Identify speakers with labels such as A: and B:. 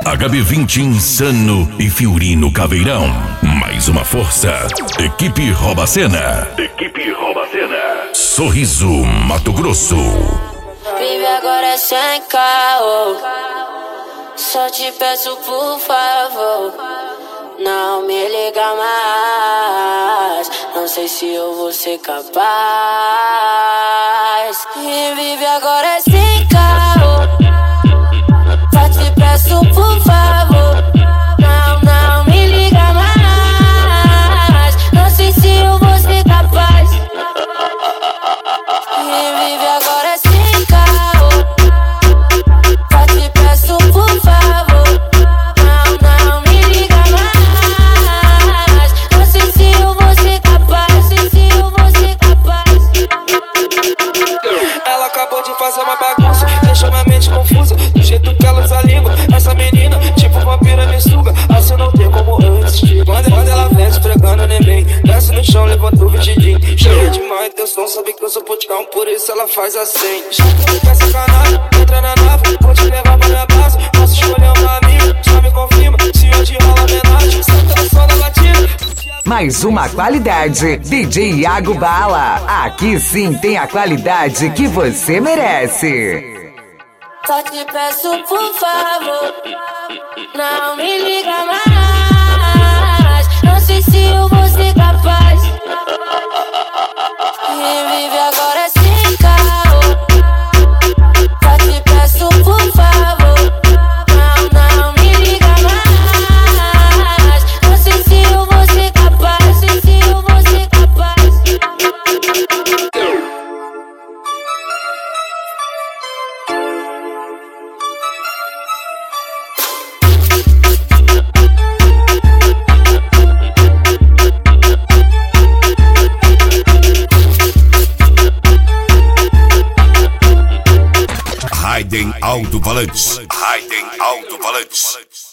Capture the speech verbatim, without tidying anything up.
A: H B vinte Insano e Fiorino Caveirão. Mais uma força. Equipe Rouba Cena. Equipe Rouba Cena. Sorriso Mato Grosso.
B: Vive agora sem caô. Só te peço por favor, não me liga mais. Não sei se eu vou ser capaz. E vive agora sem caô. Só te peço por favor, não, não me liga mais. Não sei se eu vou ser capaz. E vive agora sem caô. Só te peço por favor, não, não me liga mais. Não sei se eu vou ser capaz. Não sei se eu vou ser capaz.
C: Ela acabou de fazer uma bagunça, deixou minha mente confusa. Do jeito que ela usa a língua, essa menina tipo vampira me suga. Assim não tem como eu resistir. Quando, quando ela vem esfregando nem bem, desce no chão, levanta o vestidinho. Cheia de má intenção, sabe que eu sou puticão, por isso ela faz assim. Já que quer sacanagem, entra na nave, vou te levar pra minha base. Posso escolher uma amiga, só me confirma se hoje rola homenagem. Senta no som da batida.
D: Mais uma qualidade, D J Iago Bala. Aqui sim tem a qualidade que você merece.
B: Só te peço por favor, não me liga mais. Não sei se eu vou ser capaz. E vive agora sem caô. Só te peço por favor, não, não me liga mais. Não sei se eu vou ser capaz. Não sei se eu vou ser capaz.
A: Raiden Alto-Falantes. Raiden Alto-Falantes.